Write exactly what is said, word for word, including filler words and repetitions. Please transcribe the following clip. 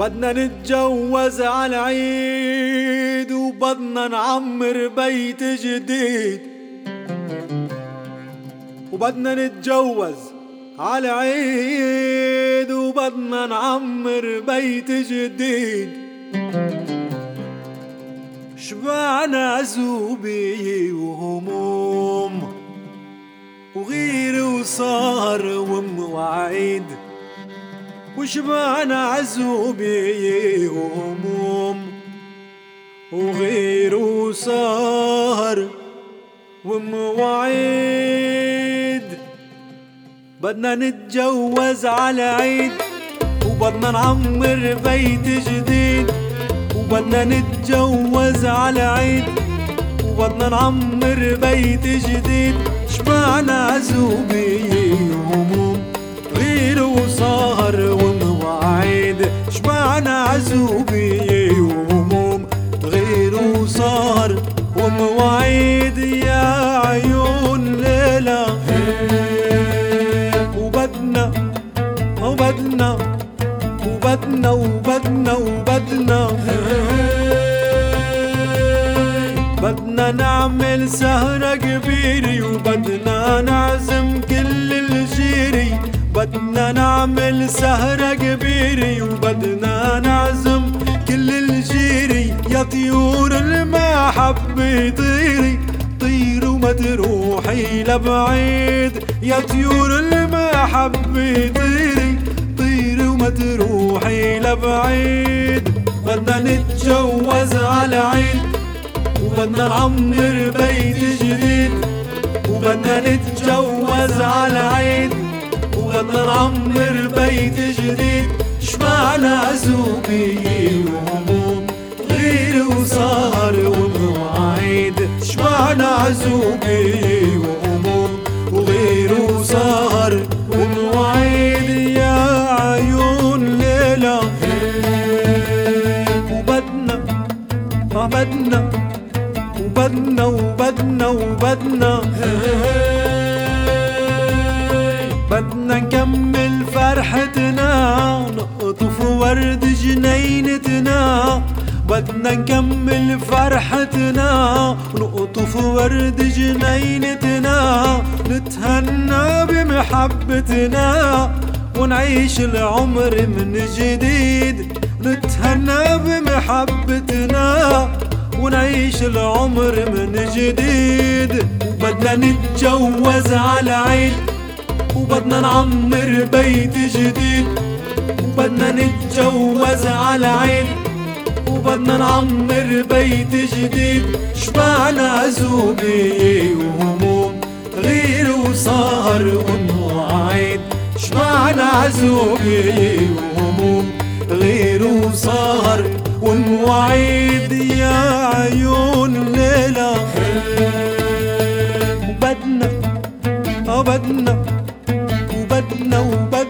بدنا نتجوز على العيد وبدنا نعمر بيت جديد. وبدنا نتجوز على العيد وبدنا نعمر بيت جديد. شبعنا عزوبية وهموم وغير وصار ومواعيد. وشبعنا عزوبية وهموم وغير وصار ومواعيد. بدنا نتجوز على عيد وبدنا نعمر بيت جديد. وبدنا نتجوز على عيد وبدنا نعمر بيت جديد. شبعنا عزوبية وهموم غير وصار ومواعيد. شبعنا عزوبية وهموم غير وصار ومواعيد. يا عيون ليلى وبدنا وبدنا وبدنا وبدنا وبدنا بدنا نعمل سهرة كبيرة وبدنا نعزم كل الجيري. بدنا نعمل سهرة كبيرة وبدنا نعزم كل الجيري. يا طيور المحبة طيري طير وما تروحي لبعيد. يا طيور المحبة طيري طير وما تروحي لبعيد. بدنا نتجوز على عيد وبدنا نعمر بيت جديد. وبدنا نتجوز على عيد وبدنا نعمر بيت جديد. شبعنا عزوبية وهموم غير وصار ومواعيد. شبعنا عزوبية وهموم وغير وصار ومواعيد. يا عيون ليلى وبدنا وبدنا وبدنا وبدنا وبدنا بدنا نكمل فرحتنا نقطف ورد جنينتنا. بدنا نكمل فرحتنا نقطف ورد جنينتنا. نتهنى بمحبتنا ونعيش العمر من جديد. نتهنى بمحبتنا ونعيش العمر من جديد. وبدنا نتجوز على عيد وبدنا نعمر بيت جديد. وبدنا نتجوز على عيد وبدنا نعمر بيت جديد. شبعنا عزوبية وهموم غير وصار ومواعيد. شبعنا عزوبية وهموم غير وصار والمواعيد. يا عيون ليلى وبدنا وبدنا وبدنا وبدنا